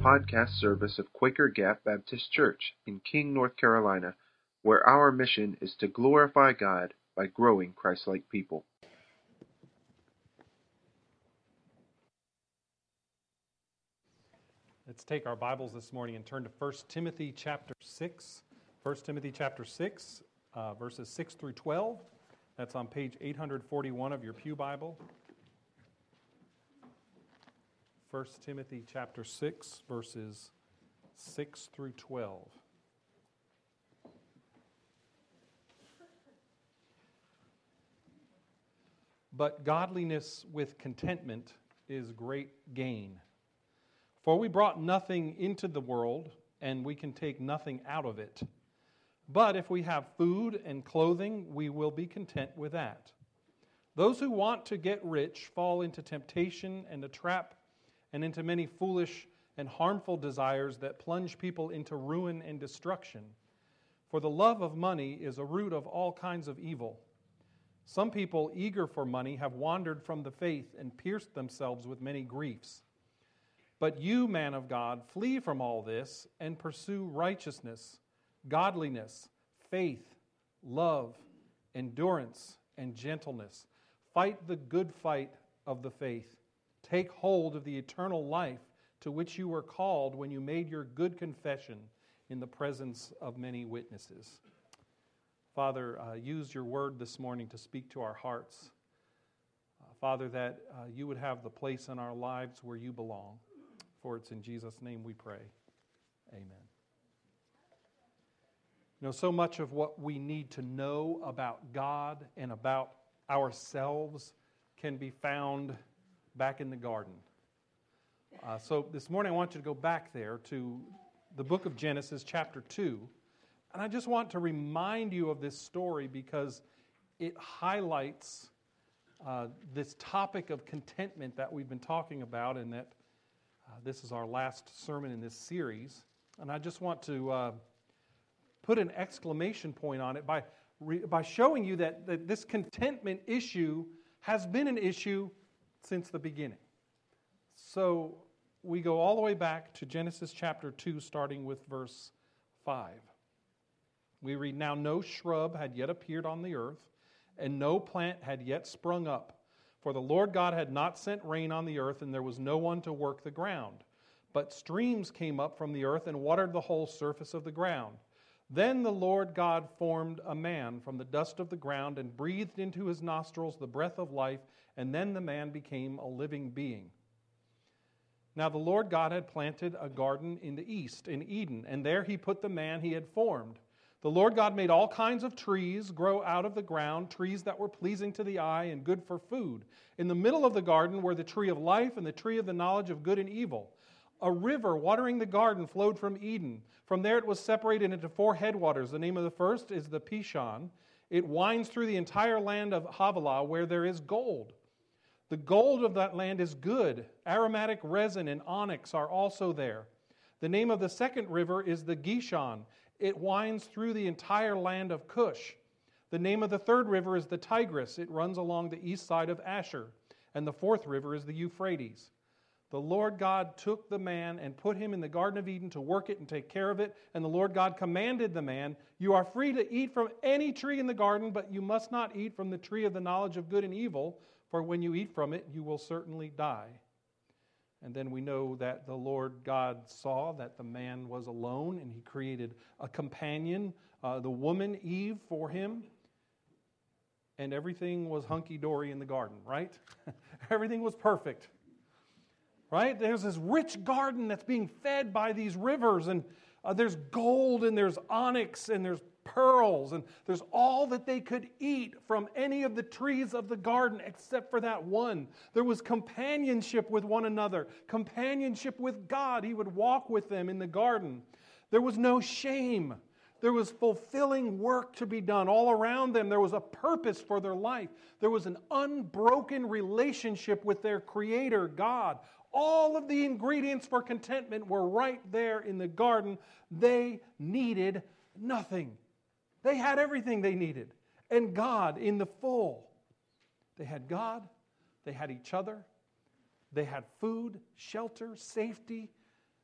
podcast service of Quaker Gap Baptist Church in King, North Carolina, where our mission is to glorify God by growing Christ-like people. Let's take our Bibles this morning and turn to 1 Timothy chapter 6. 1 Timothy chapter 6, verses 6 through 12. That's on page 841 of your Pew Bible. 1 Timothy chapter 6, verses 6 through 12. But godliness with contentment is great gain. For we brought nothing into the world, and we can take nothing out of it. But if we have food and clothing, we will be content with that. Those who want to get rich fall into temptation and a trap, and into many foolish and harmful desires that plunge people into ruin and destruction. For the love of money is a root of all kinds of evil. Some people, eager for money, have wandered from the faith and pierced themselves with many griefs. But you, man of God, flee from all this and pursue righteousness, godliness, faith, love, endurance, and gentleness. Fight the good fight of the faith. Take hold of the eternal life to which you were called when you made your good confession in the presence of many witnesses. Father, use your word this morning to speak to our hearts. Father, that you would have the place in our lives where you belong. For it's in Jesus' name we pray. Amen. You know, so much of what we need to know about God and about ourselves can be found back in the garden. So this morning I want you to go back there to the book of Genesis chapter 2. And I just want to remind you of this story because it highlights this topic of contentment that we've been talking about, and that this is our last sermon in this series. And I just want to put an exclamation point on it by showing you that this contentment issue has been an issue since the beginning. So we go all the way back to Genesis chapter 2, starting with verse 5. We read, "Now no shrub had yet appeared on the earth, and no plant had yet sprung up. For the Lord God had not sent rain on the earth, and there was no one to work the ground. But streams came up from the earth and watered the whole surface of the ground. Then the Lord God formed a man from the dust of the ground and breathed into his nostrils the breath of life, and then the man became a living being. Now the Lord God had planted a garden in the east, in Eden, and there he put the man he had formed. The Lord God made all kinds of trees grow out of the ground, trees that were pleasing to the eye and good for food. In the middle of the garden were the tree of life and the tree of the knowledge of good and evil. A river watering the garden flowed from Eden. From there it was separated into 4 headwaters. The name of the first is the Pishon. It winds through the entire land of Havilah, where there is gold. The gold of that land is good. Aromatic resin and onyx are also there. The name of the second river is the Gishon. It winds through the entire land of Cush. The name of the third river is the Tigris. It runs along the east side of Asher. And the fourth river is the Euphrates. The Lord God took the man and put him in the Garden of Eden to work it and take care of it. And the Lord God commanded the man, "You are free to eat from any tree in the garden, but you must not eat from the tree of the knowledge of good and evil, for when you eat from it, you will certainly die." And then we know that the Lord God saw that the man was alone, and he created a companion, the woman Eve, for him. And everything was hunky-dory in the garden, right? Everything was perfect. Right? There's this rich garden that's being fed by these rivers, and there's gold, and there's onyx, and there's pearls, and there's all that they could eat from any of the trees of the garden except for that one. There was companionship with one another, companionship with God. He would walk with them in the garden. There was no shame. There was fulfilling work to be done all around them. There was a purpose for their life. There was an unbroken relationship with their Creator, God. All of the ingredients for contentment were right there in the garden. They needed nothing. They had everything they needed. And God in the full. They had God. They had each other. They had food, shelter, safety.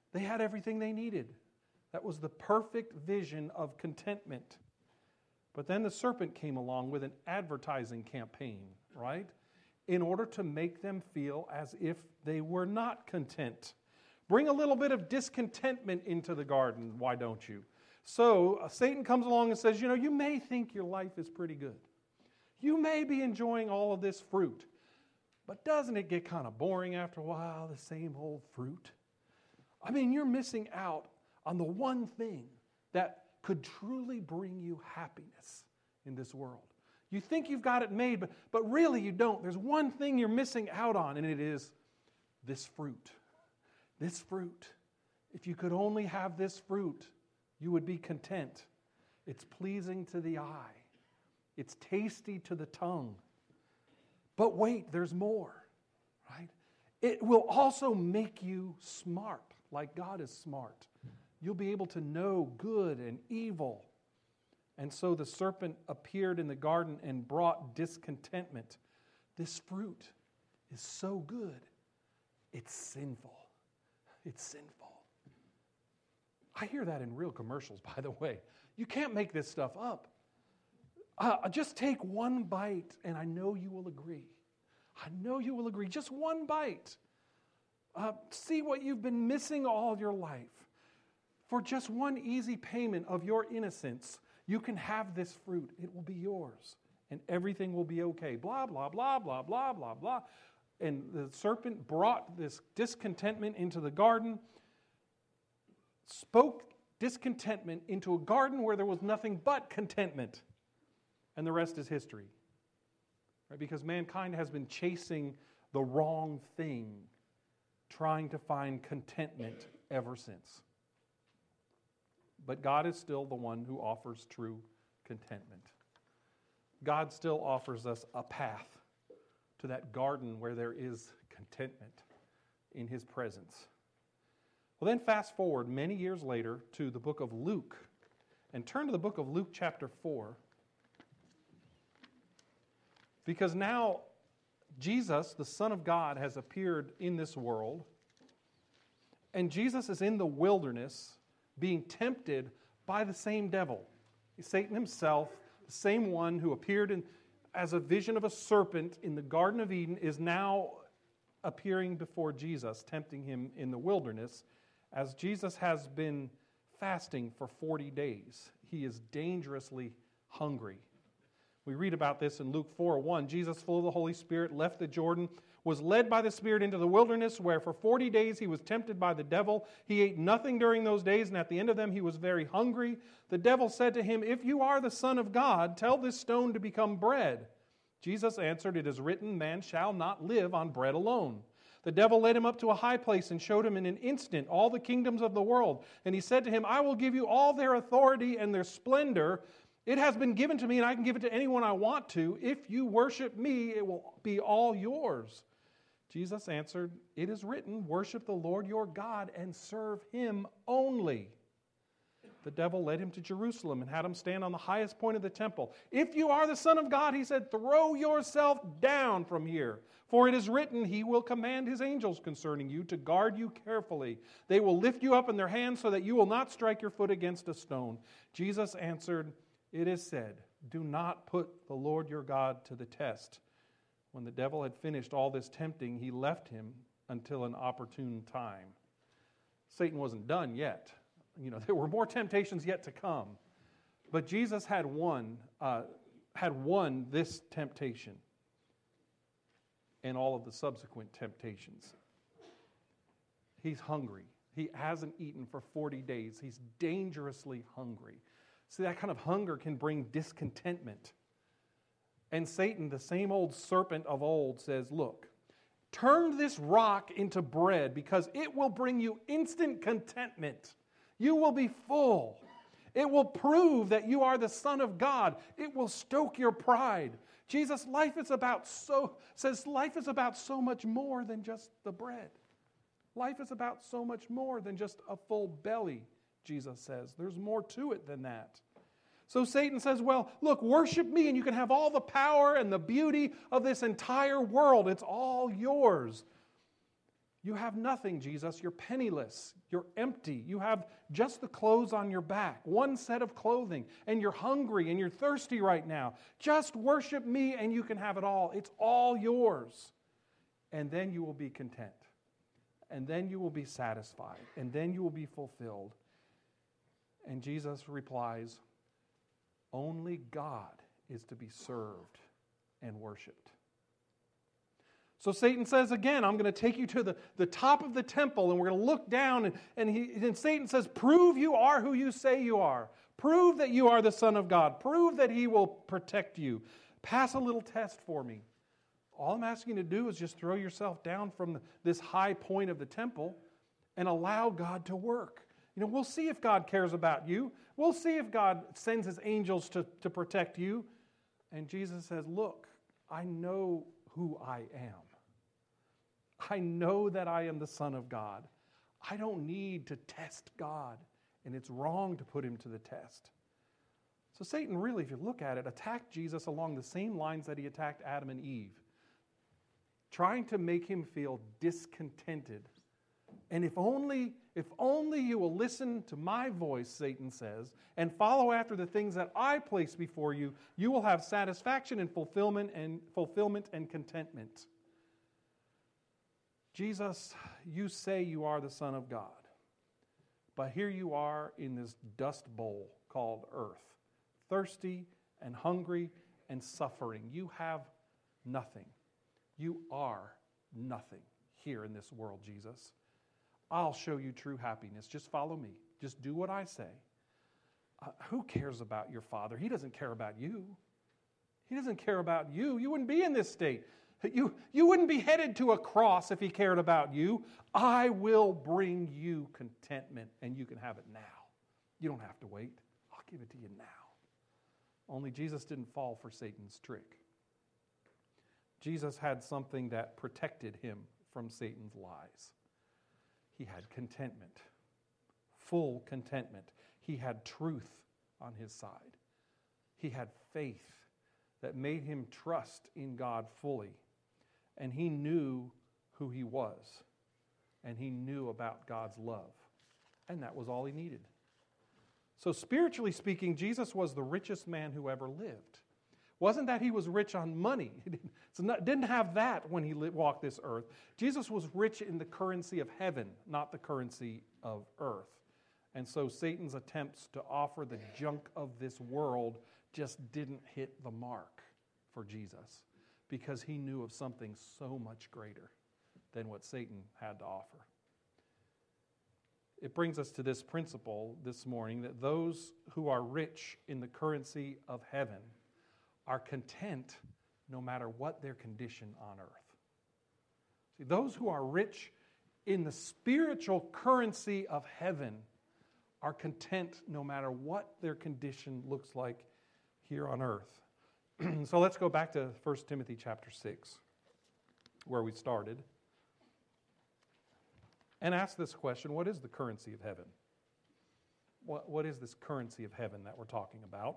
They had everything they needed. That was the perfect vision of contentment. But then the serpent came along with an advertising campaign, right? In order to make them feel as if they were not content. Bring a little bit of discontentment into the garden, why don't you? So Satan comes along and says, you may think your life is pretty good. You may be enjoying all of this fruit. But doesn't it get kind of boring after a while, the same old fruit? I mean, you're missing out on the one thing that could truly bring you happiness in this world. You think you've got it made, but really you don't. There's one thing you're missing out on, and it is this fruit. This fruit. If you could only have this fruit, you would be content. It's pleasing to the eye. It's tasty to the tongue. But wait, there's more, right? It will also make you smart, like God is smart. You'll be able to know good and evil. And so the serpent appeared in the garden and brought discontentment. This fruit is so good, it's sinful. It's sinful. I hear that in real commercials, by the way. You can't make this stuff up. Just take one bite, and I know you will agree. I know you will agree. Just one bite. See what you've been missing all your life. For just one easy payment of your innocence, you can have this fruit. It will be yours, and everything will be okay. Blah, blah, blah, blah, blah, blah, blah. And the serpent brought this discontentment into the garden, spoke discontentment into a garden where there was nothing but contentment. And the rest is history. Right? Because mankind has been chasing the wrong thing, trying to find contentment ever since. But God is still the one who offers true contentment. God still offers us a path to that garden where there is contentment in His presence. Well, then fast forward many years later to the book of Luke, and turn to the book of Luke chapter 4. Because now Jesus, the Son of God, has appeared in this world, and Jesus is in the wilderness being tempted by the same devil. Satan himself, the same one who appeared as a vision of a serpent in the Garden of Eden, is now appearing before Jesus, tempting him in the wilderness, as Jesus has been fasting for 40 days. He is dangerously hungry. We read about this in Luke 4:1. Jesus, full of the Holy Spirit, left the Jordan, was led by the Spirit into the wilderness, where for 40 days he was tempted by the devil. He ate nothing during those days, and at the end of them he was very hungry. The devil said to him, "If you are the Son of God, tell this stone to become bread." Jesus answered, "It is written, man shall not live on bread alone." The devil led him up to a high place and showed him in an instant all the kingdoms of the world. And he said to him, "I will give you all their authority and their splendor. It has been given to me, and I can give it to anyone I want to. If you worship me, it will be all yours." Jesus answered, "It is written, worship the Lord your God and serve Him only." The devil led him to Jerusalem and had him stand on the highest point of the temple. "If you are the Son of God," he said, "throw yourself down from here. For it is written, He will command His angels concerning you to guard you carefully. They will lift you up in their hands so that you will not strike your foot against a stone." Jesus answered, "It is said, do not put the Lord your God to the test." When the devil had finished all this tempting, he left him until an opportune time. Satan wasn't done yet. There were more temptations yet to come. But Jesus had won this temptation and all of the subsequent temptations. He's hungry. He hasn't eaten for 40 days. He's dangerously hungry. See, that kind of hunger can bring discontentment. And Satan, the same old serpent of old, says, "Look, turn this rock into bread because it will bring you instant contentment. You will be full. It will prove that you are the Son of God. It will stoke your pride." Jesus' life is about so much more than just the bread. Life is about so much more than just a full belly, Jesus says. There's more to it than that. So Satan says, well, look, worship me and you can have all the power and the beauty of this entire world. It's all yours. You have nothing, Jesus. You're penniless. You're empty. You have just the clothes on your back, one set of clothing, and you're hungry and you're thirsty right now. Just worship me and you can have it all. It's all yours. And then you will be content. And then you will be satisfied. And then you will be fulfilled. And Jesus replies, only God is to be served and worshiped. So Satan says again, I'm going to take you to the top of the temple and we're going to look down and Satan says, prove you are who you say you are. Prove that you are the Son of God. Prove that He will protect you. Pass a little test for me. All I'm asking you to do is just throw yourself down from this high point of the temple and allow God to work. We'll see if God cares about you. We'll see if God sends His angels to protect you. And Jesus says, look, I know who I am. I know that I am the Son of God. I don't need to test God, and it's wrong to put Him to the test. So Satan really, if you look at it, attacked Jesus along the same lines that he attacked Adam and Eve, trying to make him feel discontented. And if only you will listen to my voice, Satan says, and follow after the things that I place before you, you will have satisfaction and fulfillment and contentment. Jesus, you say you are the Son of God, but here you are in this dust bowl called earth, thirsty and hungry and suffering. You have nothing. You are nothing here in this world, Jesus. I'll show you true happiness. Just follow me. Just do what I say. Who cares about your Father? He doesn't care about you. He doesn't care about you. You wouldn't be in this state. You wouldn't be headed to a cross if He cared about you. I will bring you contentment, and you can have it now. You don't have to wait. I'll give it to you now. Only Jesus didn't fall for Satan's trick. Jesus had something that protected Him from Satan's lies. He had contentment, full contentment. He had truth on His side. He had faith that made Him trust in God fully. And He knew who He was. And He knew about God's love. And that was all He needed. So spiritually speaking, Jesus was the richest man who ever lived. Wasn't that He was rich on money. He didn't have that when He walked this earth. Jesus was rich in the currency of heaven, not the currency of earth. And so Satan's attempts to offer the junk of this world just didn't hit the mark for Jesus, because He knew of something so much greater than what Satan had to offer. It brings us to this principle this morning, that those who are rich in the currency of heaven are content no matter what their condition on earth. See, those who are rich in the spiritual currency of heaven are content no matter what their condition looks like here on earth. So let's go back to 1 Timothy chapter 6, where we started, and ask this question: what is the currency of heaven? What is this currency of heaven that we're talking about?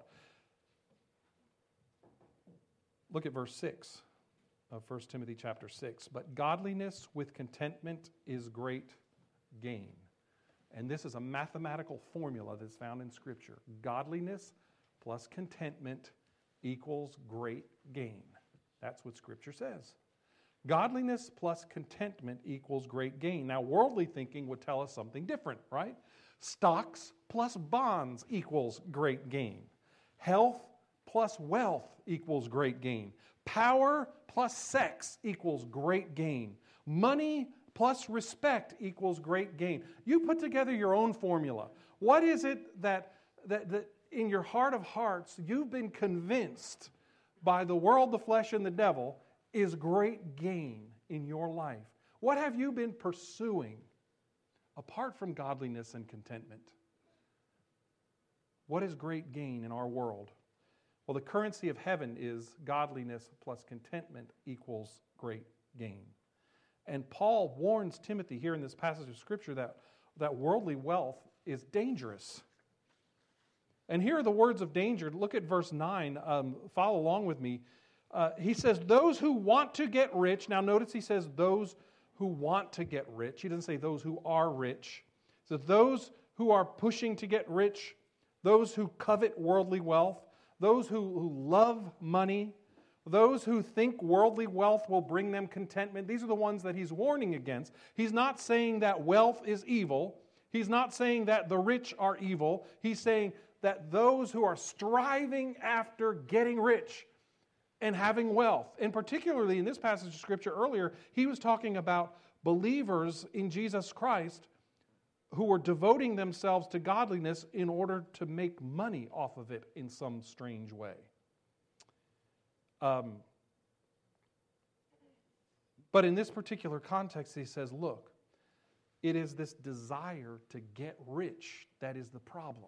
Look at verse 6 of 1 Timothy chapter 6. But godliness with contentment is great gain. And this is a mathematical formula that's found in Scripture. Godliness plus contentment equals great gain. That's what Scripture says. Godliness plus contentment equals great gain. Now, worldly thinking would tell us something different, right? Stocks plus bonds equals great gain. Health plus wealth equals great gain. Power plus sex equals great gain. Money plus respect equals great gain. You put together your own formula. What is it that in your heart of hearts you've been convinced by the world, the flesh, and the devil is great gain in your life? What have you been pursuing apart from godliness and contentment? What is great gain in our world? Well, the currency of heaven is godliness plus contentment equals great gain. And Paul warns Timothy here in this passage of Scripture that worldly wealth is dangerous. And here are the words of danger. Look at verse 9. Follow along with me. He says, those who want to get rich. Now notice he says those who want to get rich. He doesn't say those who are rich. So those who are pushing to get rich, those who covet worldly wealth, those who love money, those who think worldly wealth will bring them contentment, these are the ones that he's warning against. He's not saying that wealth is evil. He's not saying that the rich are evil. He's saying that those who are striving after getting rich and having wealth, and particularly in this passage of Scripture earlier, he was talking about believers in Jesus Christ who were devoting themselves to godliness in order to make money off of it in some strange way. But in this particular context, he says, look, it is this desire to get rich that is the problem.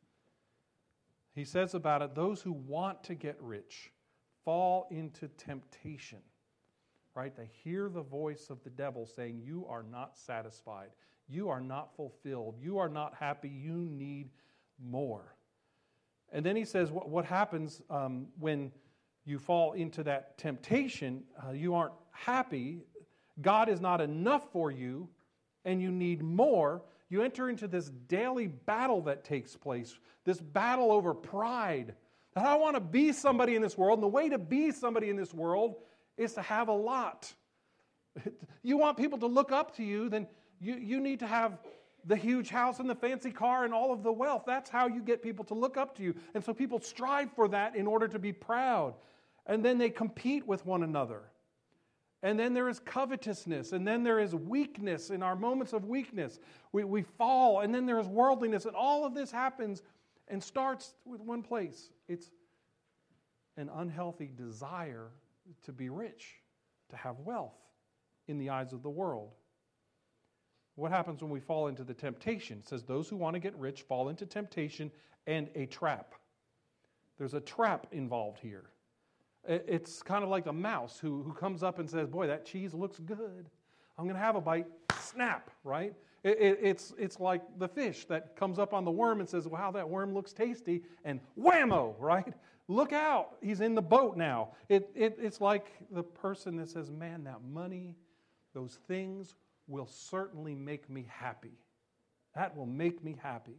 He says about it, those who want to get rich fall into temptation, right? They hear the voice of the devil saying, you are not satisfied. You are not fulfilled. You are not happy. You need more. And then he says what happens when you fall into that temptation, you aren't happy, God is not enough for you, and you need more. You enter into this daily battle that takes place, this battle over pride. That I want to be somebody in this world, and the way to be somebody in this world is to have a lot. You want people to look up to you, then you need to have the huge house and the fancy car and all of the wealth. That's how you get people to look up to you. And so people strive for that in order to be proud. And then they compete with one another. And then there is covetousness. And then there is weakness in our moments of weakness. We fall. And then there is worldliness. And all of this happens and starts with one place. It's an unhealthy desire to be rich, to have wealth in the eyes of the world. What happens when we fall into the temptation? It says those who want to get rich fall into temptation and a trap. There's a trap involved here. It's kind of like the mouse who comes up and says, boy, that cheese looks good. I'm going to have a bite. Snap, right? It's like the fish that comes up on the worm and says, wow, that worm looks tasty. And whammo, right? Look out. He's in the boat now. It's like the person that says, man, that money, those things will certainly make me happy. That will make me happy.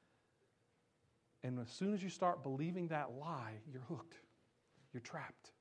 And as soon as you start believing that lie, you're hooked. You're trapped.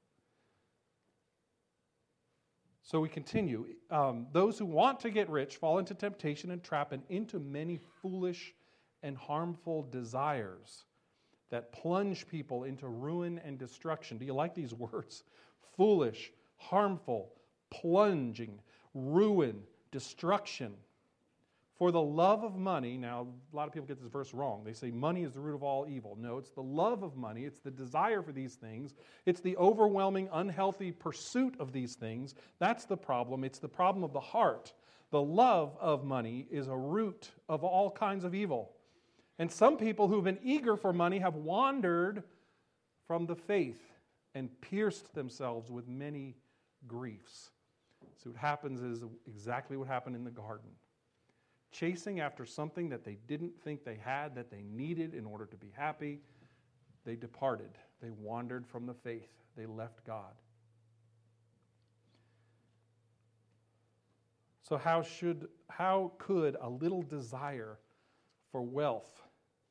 So we continue. Those who want to get rich fall into temptation and trap and into many foolish and harmful desires that plunge people into ruin and destruction. Do you like these words? Foolish, harmful, plunging, ruin, destruction. For the love of money, now a lot of people get this verse wrong. They say money is the root of all evil. No, it's the love of money. It's the desire for these things. It's the overwhelming, unhealthy pursuit of these things. That's the problem. It's the problem of the heart. The love of money is a root of all kinds of evil. And some people who've been eager for money have wandered from the faith and pierced themselves with many griefs. So what happens is exactly what happened in the garden. Chasing after something that they didn't think they had, that they needed in order to be happy, they departed. They wandered from the faith. They left God. So how could a little desire for wealth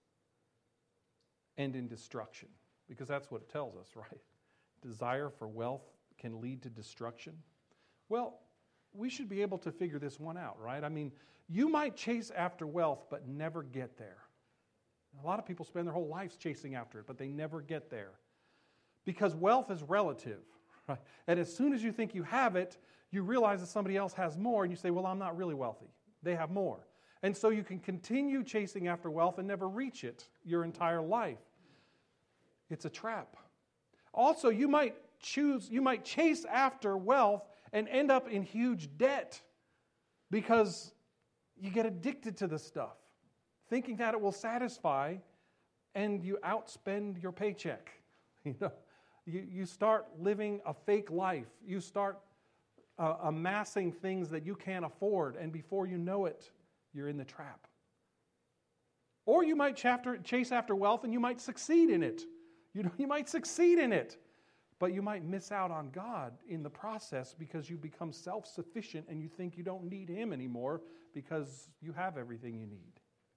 end in destruction? Because that's what it tells us, right? Desire for wealth can lead to destruction. Well, we should be able to figure this one out, right? I mean, you might chase after wealth, but never get there. A lot of people spend their whole lives chasing after it, but they never get there. Because wealth is relative, right? And as soon as you think you have it, you realize that somebody else has more, and you say, well, I'm not really wealthy. They have more. And so you can continue chasing after wealth and never reach it your entire life. It's a trap. Also, you might chase after wealth and end up in huge debt because you get addicted to the stuff, thinking that it will satisfy, and you outspend your paycheck. You start living a fake life. You start amassing things that you can't afford, and before you know it, you're in the trap. Or you might chase after wealth, and you might succeed in it. You might succeed in it, But you might miss out on God in the process because you become self-sufficient and you think you don't need Him anymore because you have everything you need.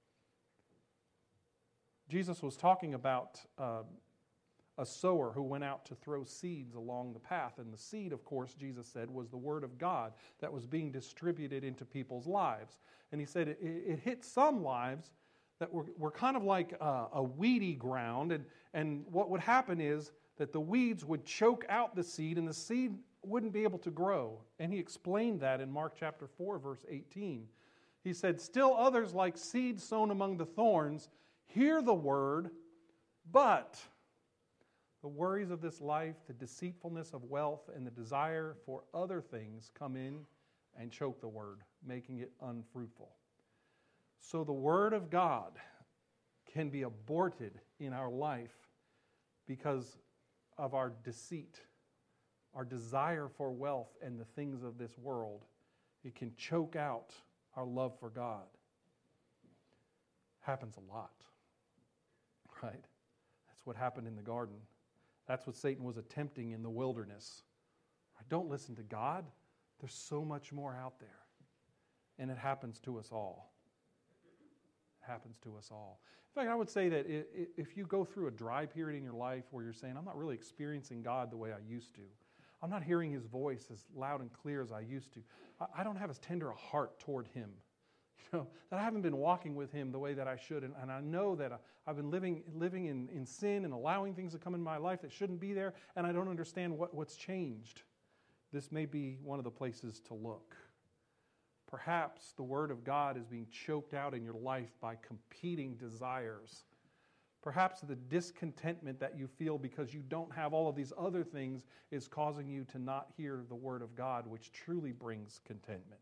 Jesus was talking about a sower who went out to throw seeds along the path. And the seed, of course, Jesus said, was the Word of God that was being distributed into people's lives. And He said it hit some lives that were kind of like a weedy ground. And what would happen is that the weeds would choke out the seed and the seed wouldn't be able to grow. And He explained that in Mark chapter 4, verse 18. He said, "Still others, like seed sown among the thorns, hear the word, but the worries of this life, the deceitfulness of wealth, and the desire for other things come in and choke the word, making it unfruitful." So the Word of God can be aborted in our life because of our deceit, our desire for wealth and the things of this world. It can choke out our love for God. Happens a lot, right? That's what happened in the garden. That's what Satan was attempting in the wilderness. Don't listen to God. There's so much more out there. And it happens to us all. It happens to us all. In fact, I would say that if you go through a dry period in your life where you're saying, I'm not really experiencing God the way I used to. I'm not hearing His voice as loud and clear as I used to. I don't have as tender a heart toward Him. That I haven't been walking with Him the way that I should. And I know that I've been living in sin and allowing things to come in my life that shouldn't be there, and I don't understand what's changed. This may be one of the places to look. Perhaps the Word of God is being choked out in your life by competing desires. Perhaps the discontentment that you feel because you don't have all of these other things is causing you to not hear the Word of God, which truly brings contentment.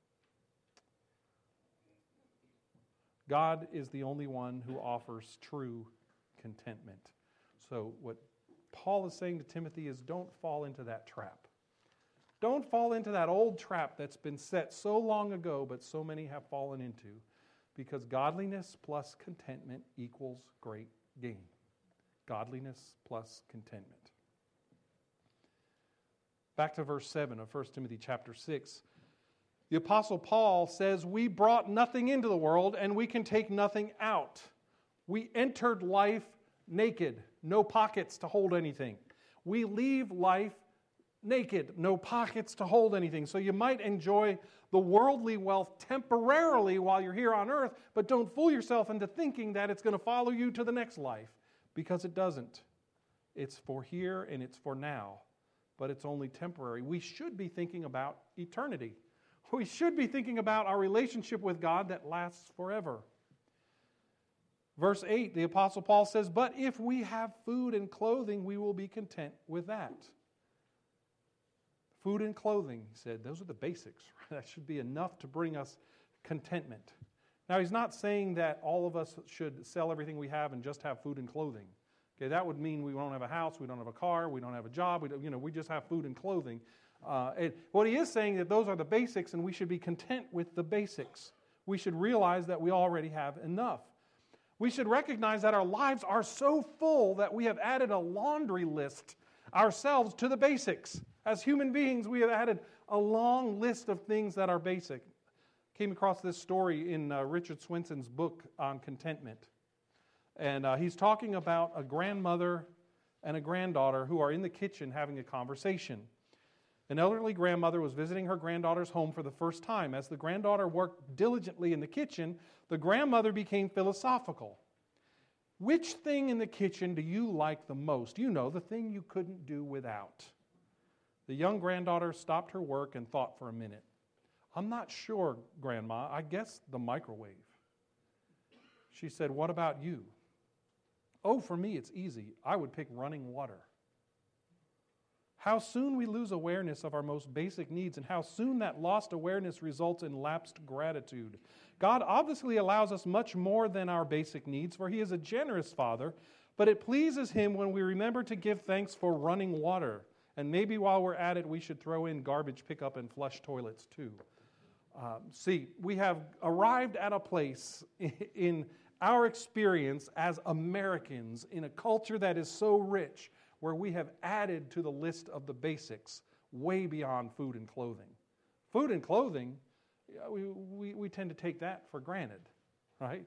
God is the only one who offers true contentment. So what Paul is saying to Timothy is don't fall into that trap. Don't fall into that old trap that's been set so long ago, but so many have fallen into, because godliness plus contentment equals great gain. Godliness plus contentment. Back to verse 7 of 1 Timothy chapter 6. The Apostle Paul says, we brought nothing into the world and we can take nothing out. We entered life naked, no pockets to hold anything. We leave life naked, no pockets to hold anything. So you might enjoy the worldly wealth temporarily while you're here on earth, but don't fool yourself into thinking that it's going to follow you to the next life, because it doesn't. It's for here and it's for now, but it's only temporary. We should be thinking about eternity. We should be thinking about our relationship with God that lasts forever. Verse 8, the Apostle Paul says, but if we have food and clothing, we will be content with that. Food and clothing, he said, those are the basics. That should be enough to bring us contentment. Now, he's not saying that all of us should sell everything we have and just have food and clothing. Okay, that would mean we don't have a house, we don't have a car, we don't have a job, we just have food and clothing. What he is saying that those are the basics, and we should be content with the basics. We should realize that we already have enough. We should recognize that our lives are so full that we have added a laundry list ourselves to the basics. As human beings, we have added a long list of things that are basic. Came across this story in Richard Swenson's book on contentment. And he's talking about a grandmother and a granddaughter who are in the kitchen having a conversation. An elderly grandmother was visiting her granddaughter's home for the first time. As the granddaughter worked diligently in the kitchen, the grandmother became philosophical. Which thing in the kitchen do you like the most? You know, the thing you couldn't do without. The young granddaughter stopped her work and thought for a minute. I'm not sure, Grandma. I guess the microwave. She said, what about you? Oh, for me, it's easy. I would pick running water. How soon we lose awareness of our most basic needs, and how soon that lost awareness results in lapsed gratitude. God obviously allows us much more than our basic needs, for He is a generous Father, but it pleases Him when we remember to give thanks for running water. And maybe while we're at it, we should throw in garbage pickup and flush toilets too. We have arrived at a place in our experience as Americans in a culture that is so rich, where we have added to the list of the basics way beyond food and clothing. Food and clothing, we tend to take that for granted, right?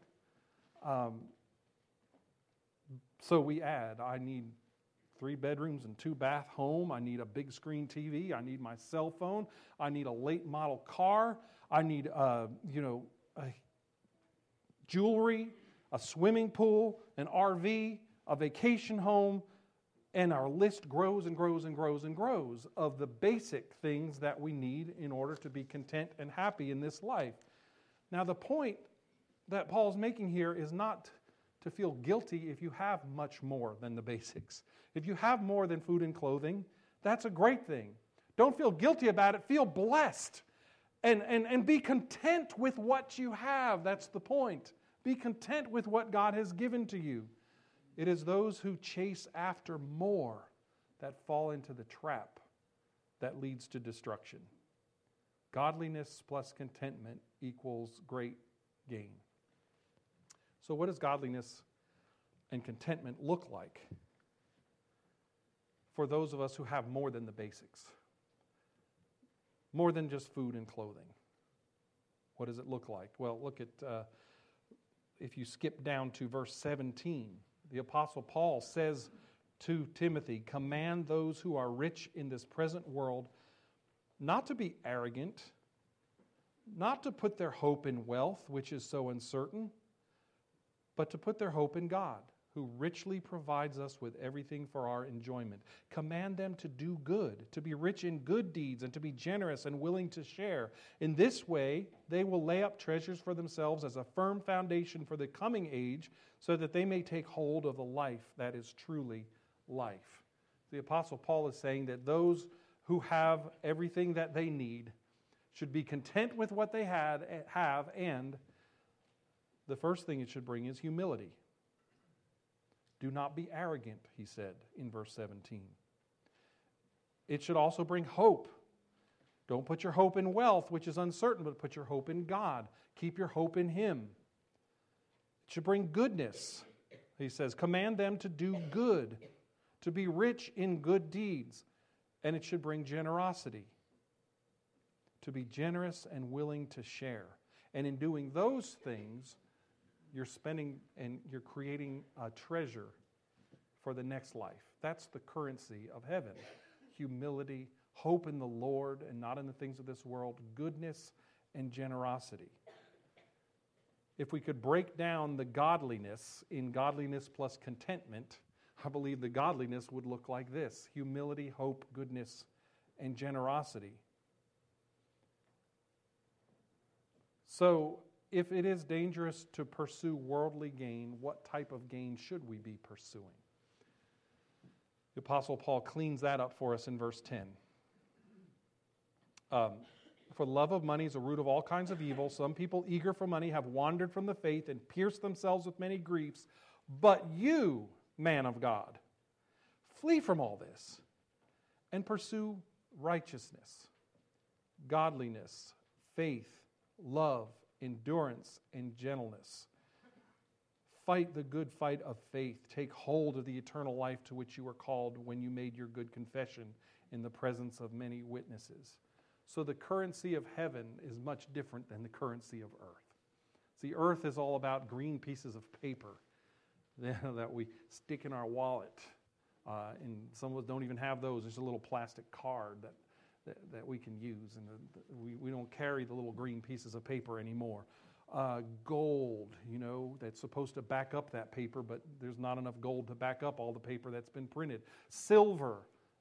So we add, I need 3 bedrooms and 2 bath home. I need a big screen TV. I need my cell phone. I need a late model car. I need, jewelry, a swimming pool, an RV, a vacation home, and our list grows and grows and grows and grows of the basic things that we need in order to be content and happy in this life. Now, the point that Paul's making here is not to feel guilty if you have much more than the basics. If you have more than food and clothing, that's a great thing. Don't feel guilty about it. Feel blessed. And be content with what you have. That's the point. Be content with what God has given to you. It is those who chase after more that fall into the trap that leads to destruction. Godliness plus contentment equals great gain. So what does godliness and contentment look like for those of us who have more than the basics? More than just food and clothing. What does it look like? Well, look at, if you skip down to verse 17, the Apostle Paul says to Timothy, command those who are rich in this present world not to be arrogant, not to put their hope in wealth, which is so uncertain, but to put their hope in God, who richly provides us with everything for our enjoyment. Command them to do good, to be rich in good deeds, and to be generous and willing to share. In this way, they will lay up treasures for themselves as a firm foundation for the coming age, so that they may take hold of the life that is truly life. The Apostle Paul is saying that those who have everything that they need should be content with what they have, and the first thing it should bring is humility. Do not be arrogant, he said in verse 17. It should also bring hope. Don't put your hope in wealth, which is uncertain, but put your hope in God. Keep your hope in Him. It should bring goodness. He says, command them to do good, to be rich in good deeds. And it should bring generosity, to be generous and willing to share. And in doing those things, you're spending and you're creating a treasure for the next life. That's the currency of heaven. Humility, hope in the Lord and not in the things of this world, goodness and generosity. If we could break down the godliness in godliness plus contentment, I believe the godliness would look like this: humility, hope, goodness, and generosity. So, if it is dangerous to pursue worldly gain, what type of gain should we be pursuing? The Apostle Paul cleans that up for us in verse 10. For the love of money is a root of all kinds of evil. Some people eager for money have wandered from the faith and pierced themselves with many griefs. But you, man of God, flee from all this and pursue righteousness, godliness, faith, love, endurance, and gentleness. Fight the good fight of faith. Take hold of the eternal life to which you were called when you made your good confession in the presence of many witnesses. So the currency of heaven is much different than the currency of earth. See, earth is all about green pieces of paper that we stick in our wallet. And some of us don't even have those. There's a little plastic card that we can use, and we don't carry the little green pieces of paper anymore. Gold, that's supposed to back up that paper, but there's not enough gold to back up all the paper that's been printed. Silver,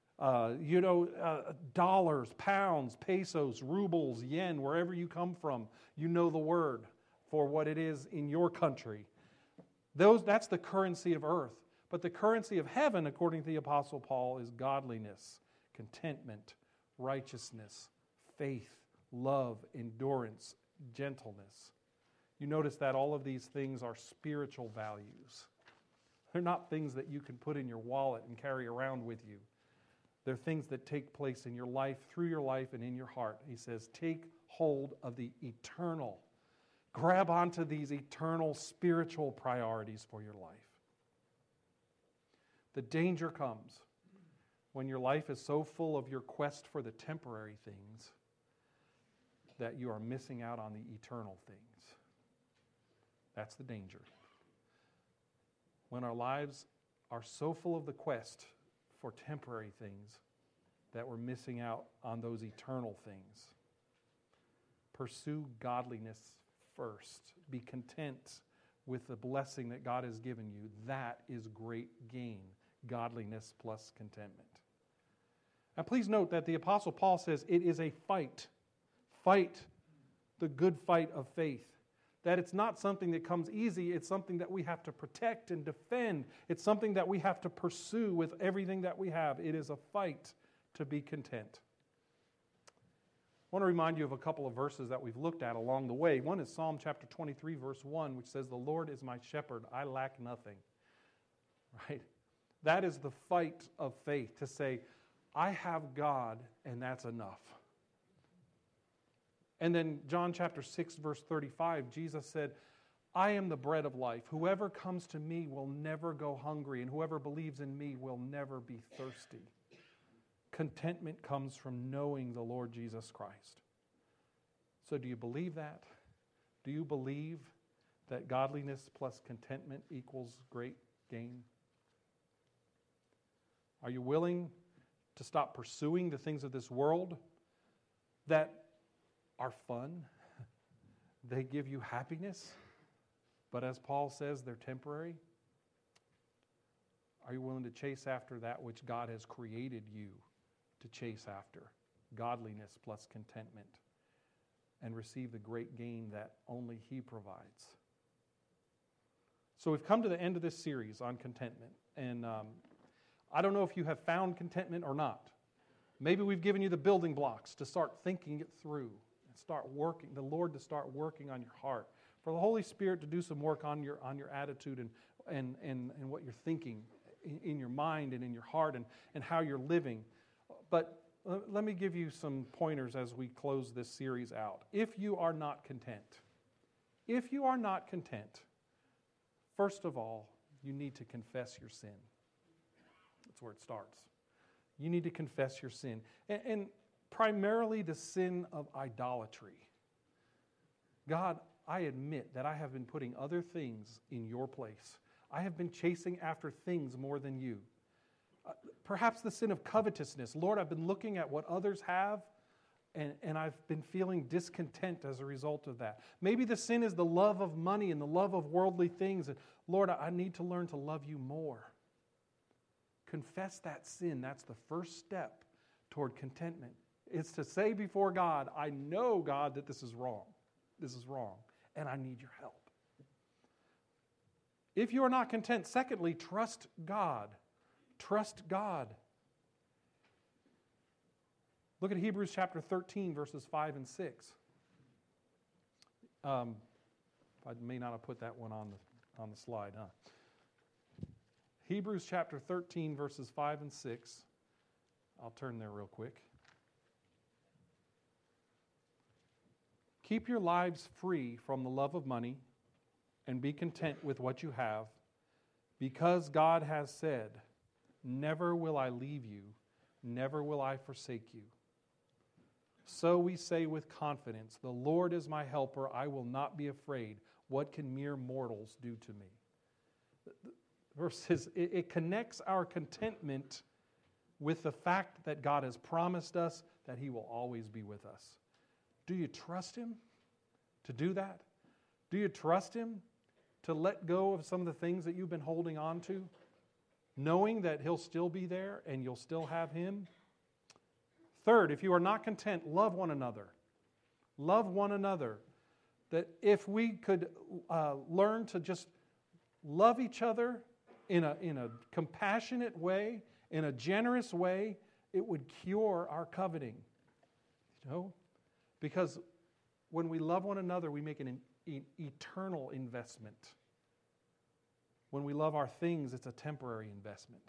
dollars, pounds, pesos, rubles, yen, wherever you come from, you know the word for what it is in your country. That's the currency of earth. But the currency of heaven, according to the Apostle Paul, is godliness, contentment, righteousness, faith, love, endurance, gentleness. You notice that all of these things are spiritual values. They're not things that you can put in your wallet and carry around with you. They're things that take place in your life, through your life, and in your heart. He says, take hold of the eternal. Grab onto these eternal spiritual priorities for your life. The danger comes when your life is so full of your quest for the temporary things that you are missing out on the eternal things. That's the danger. When our lives are so full of the quest for temporary things that we're missing out on those eternal things. Pursue godliness first. Be content with the blessing that God has given you. That is great gain. Godliness plus contentment. And please note that the Apostle Paul says it is a fight. Fight the good fight of faith. That it's not something that comes easy. It's something that we have to protect and defend. It's something that we have to pursue with everything that we have. It is a fight to be content. I want to remind you of a couple of verses that we've looked at along the way. One is Psalm chapter 23, verse 1, which says, "The Lord is my shepherd, I lack nothing." Right? That is the fight of faith, to say, I have God, and that's enough. And then John chapter 6, verse 35, Jesus said, "I am the bread of life. Whoever comes to me will never go hungry, and whoever believes in me will never be thirsty." Contentment comes from knowing the Lord Jesus Christ. So do you believe that? Do you believe that godliness plus contentment equals great gain? Are you willing to stop pursuing the things of this world that are fun? They give you happiness, but as Paul says, they're temporary. Are you willing to chase after that which God has created you to chase after? Godliness plus contentment, and receive the great gain that only He provides. So we've come to the end of this series on contentment, and I don't know if you have found contentment or not. Maybe we've given you the building blocks to start thinking it through. Start working, the Lord to start working on your heart, for the Holy Spirit to do some work on your attitude and what you're thinking in your mind and in your heart and how you're living. But let me give you some pointers as we close this series out. If you are not content, first of all, you need to confess your sin. That's where it starts. You need to confess your sin. And primarily the sin of idolatry. God, I admit that I have been putting other things in your place. I have been chasing after things more than you. Perhaps the sin of covetousness. Lord, I've been looking at what others have, and I've been feeling discontent as a result of that. Maybe the sin is the love of money and the love of worldly things. And Lord, I need to learn to love you more. Confess that sin. That's the first step toward contentment. It's to say before God, I know, God, that this is wrong. This is wrong, and I need your help. If you are not content, secondly, trust God. Trust God. Look at Hebrews chapter 13, verses 5 and 6. I may not have put that one on the slide, huh? Hebrews chapter 13, verses 5 and 6. I'll turn there real quick. Keep your lives free from the love of money and be content with what you have, because God has said, "Never will I leave you, never will I forsake you." So we say with confidence, "The Lord is my helper, I will not be afraid. What can mere mortals do to me?" Verses, it connects our contentment with the fact that God has promised us that He will always be with us. Do you trust Him to do that? Do you trust Him to let go of some of the things that you've been holding on to, knowing that He'll still be there and you'll still have Him? Third, if you are not content, love one another. Love one another. That if we could learn to just love each other in a compassionate way, in a generous way, it would cure our coveting. You know? Because when we love one another, we make an eternal investment. When we love our things, it's a temporary investment.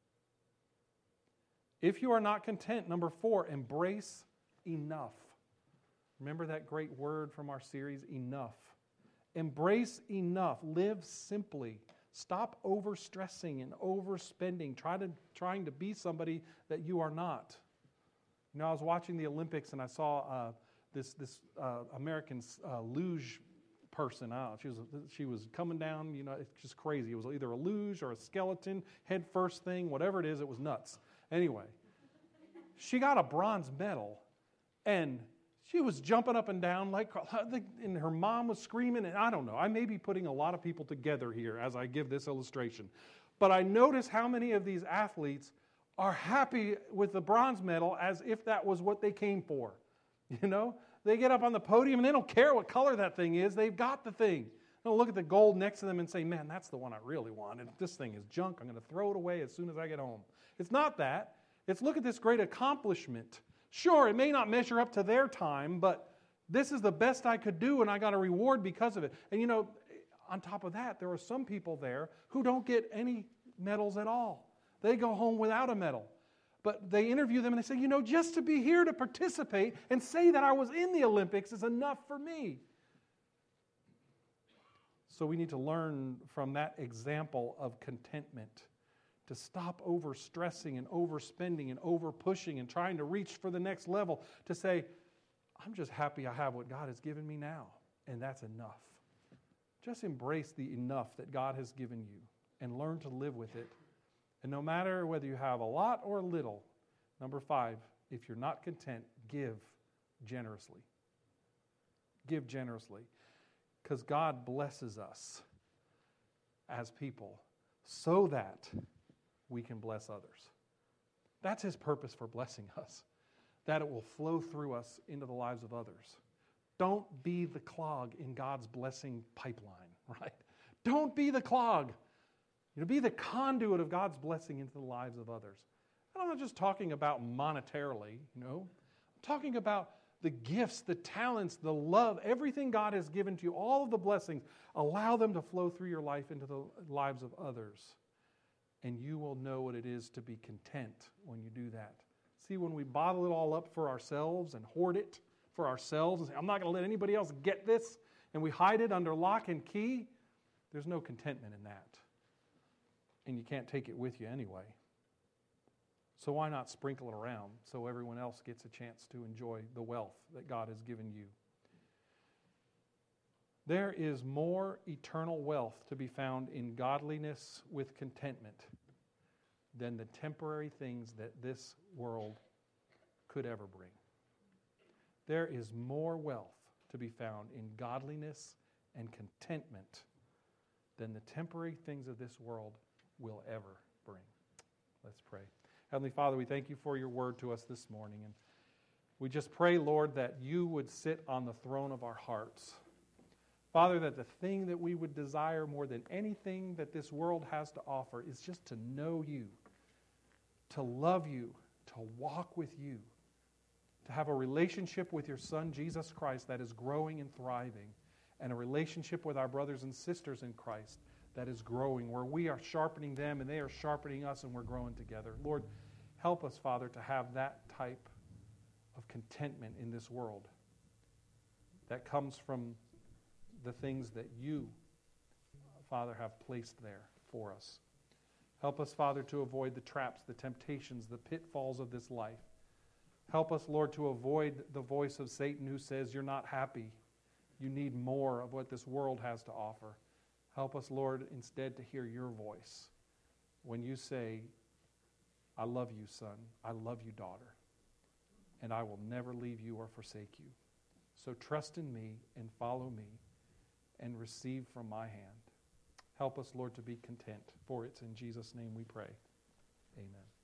If you are not content, number 4, embrace enough. Remember that great word from our series, enough. Embrace enough. Live simply. Stop overstressing and overspending, trying to be somebody that you are not. You know, I was watching the Olympics and I saw this American luge person. She was coming down. You know, it's just crazy. It was either a luge or a skeleton head first thing, whatever it is. It was nuts. Anyway, she got a bronze medal, and she was jumping up and down and her mom was screaming. And I don't know. I may be putting a lot of people together here as I give this illustration, but I notice how many of these athletes are happy with the bronze medal as if that was what they came for. You know, they get up on the podium and they don't care what color that thing is. They've got the thing. They'll look at the gold next to them and say, man, that's the one I really want. And if this thing is junk, I'm going to throw it away as soon as I get home. It's not that. It's look at this great accomplishment. Sure, it may not measure up to their time, but this is the best I could do and I got a reward because of it. And you know, on top of that, there are some people there who don't get any medals at all. They go home without a medal. But they interview them and they say, you know, just to be here to participate and say that I was in the Olympics is enough for me. So we need to learn from that example of contentment, to stop overstressing and overspending and overpushing and trying to reach for the next level, to say, I'm just happy I have what God has given me now, and that's enough. Just embrace the enough that God has given you and learn to live with it. And no matter whether you have a lot or little, number 5, if you're not content, give generously. Give generously. Because God blesses us as people so that we can bless others. That's His purpose for blessing us, that it will flow through us into the lives of others. Don't be the clog in God's blessing pipeline, right? Don't be the clog. You know, be the conduit of God's blessing into the lives of others. And I'm not just talking about monetarily, you know. I'm talking about the gifts, the talents, the love, everything God has given to you, all of the blessings. Allow them to flow through your life into the lives of others. And you will know what it is to be content when you do that. See, when we bottle it all up for ourselves and hoard it for ourselves and say, I'm not going to let anybody else get this, and we hide it under lock and key, there's no contentment in that. And you can't take it with you anyway. So why not sprinkle it around so everyone else gets a chance to enjoy the wealth that God has given you? There is more eternal wealth to be found in godliness with contentment than the temporary things that this world could ever bring. There is more wealth to be found in godliness and contentment than the temporary things of this world will ever bring. Let's pray. Heavenly Father, we thank you for your word to us this morning. And we just pray, Lord, that you would sit on the throne of our hearts. Father, that the thing that we would desire more than anything that this world has to offer is just to know you, to love you, to walk with you, to have a relationship with your Son, Jesus Christ, that is growing and thriving, and a relationship with our brothers and sisters in Christ that is growing, where we are sharpening them and they are sharpening us and we're growing together. Lord, help us, Father, to have that type of contentment in this world that comes from the things that you, Father, have placed there for us. Help us, Father, to avoid the traps, the temptations, the pitfalls of this life. Help us, Lord, to avoid the voice of Satan who says you're not happy. You need more of what this world has to offer. Help us, Lord, instead to hear your voice when you say, I love you, son. I love you, daughter. And I will never leave you or forsake you. So trust in me and follow me and receive from my hand. Help us, Lord, to be content. For it's in Jesus' name we pray. Amen.